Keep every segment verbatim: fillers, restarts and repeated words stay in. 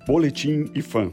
Boletim IFAM.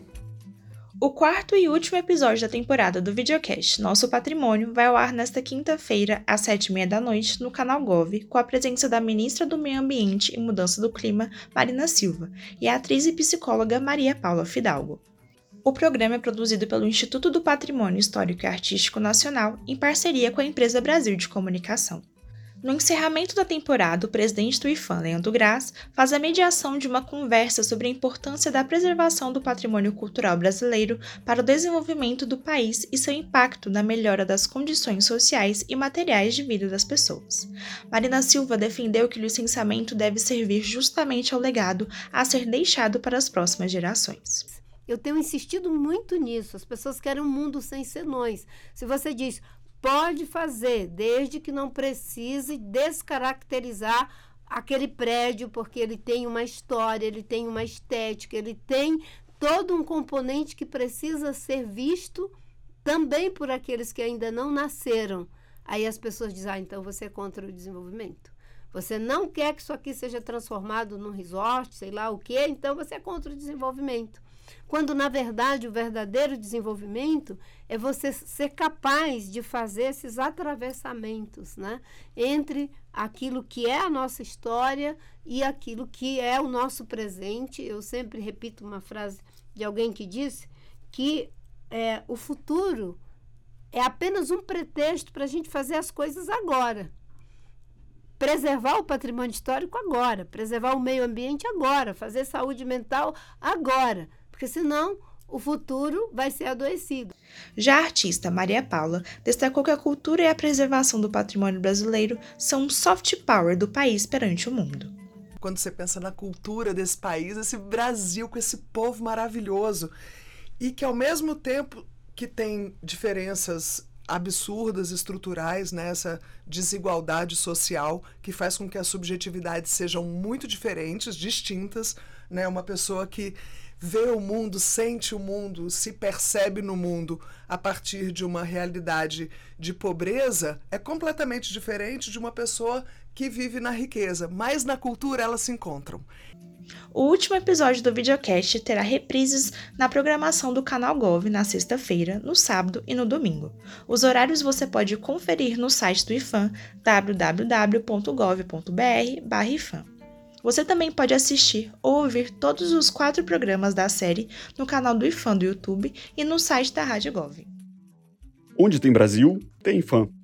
O quarto e último episódio da temporada do videocast Nosso Patrimônio vai ao ar nesta quinta-feira, às sete e meia da noite, no canal Gov, com a presença da ministra do Meio Ambiente e Mudança do Clima, Marina Silva, e a atriz e psicóloga Maria Paula Fidalgo. O programa é produzido pelo Instituto do Patrimônio Histórico e Artístico Nacional, em parceria com a Empresa Brasil de Comunicação. No encerramento da temporada, o presidente do IFAM, Leandro Graz, faz a mediação de uma conversa sobre a importância da preservação do patrimônio cultural brasileiro para o desenvolvimento do país e seu impacto na melhora das condições sociais e materiais de vida das pessoas. Marina Silva defendeu que o licenciamento deve servir justamente ao legado a ser deixado para as próximas gerações. Eu tenho insistido muito nisso. As pessoas querem um mundo sem senões. Se você diz... Pode fazer, desde que não precise descaracterizar aquele prédio, porque ele tem uma história, ele tem uma estética, ele tem todo um componente que precisa ser visto também por aqueles que ainda não nasceram. Aí as pessoas dizem, ah, então você é contra o desenvolvimento. Você não quer que isso aqui seja transformado num resort, sei lá o quê, então você é contra o desenvolvimento. Quando, na verdade, o verdadeiro desenvolvimento é você ser capaz de fazer esses atravessamentos, né, entre aquilo que é a nossa história e aquilo que é o nosso presente. Eu sempre repito uma frase de alguém que disse que é, o futuro é apenas um pretexto para a gente fazer as coisas agora. Preservar o patrimônio histórico agora, preservar o meio ambiente agora, fazer saúde mental agora, porque senão o futuro vai ser adoecido. Já a artista Maria Paula destacou que a cultura e a preservação do patrimônio brasileiro são um soft power do país perante o mundo. Quando você pensa na cultura desse país, esse Brasil com esse povo maravilhoso, e que ao mesmo tempo que tem diferenças absurdas, estruturais, né? Essa desigualdade social que faz com que as subjetividades sejam muito diferentes, distintas, né? Uma pessoa que vê o mundo, sente o mundo, se percebe no mundo a partir de uma realidade de pobreza é completamente diferente de uma pessoa que vive na riqueza, mas na cultura elas se encontram. O último episódio do videocast terá reprises na programação do canal Gov na sexta-feira, no sábado e no domingo. Os horários você pode conferir no site do IFAM, w w w ponto gov ponto b r barra ifam. Você também pode assistir ou ouvir todos os quatro programas da série no canal do IFAM do YouTube e no site da Rádio Gov. Onde tem Brasil, tem IFAM.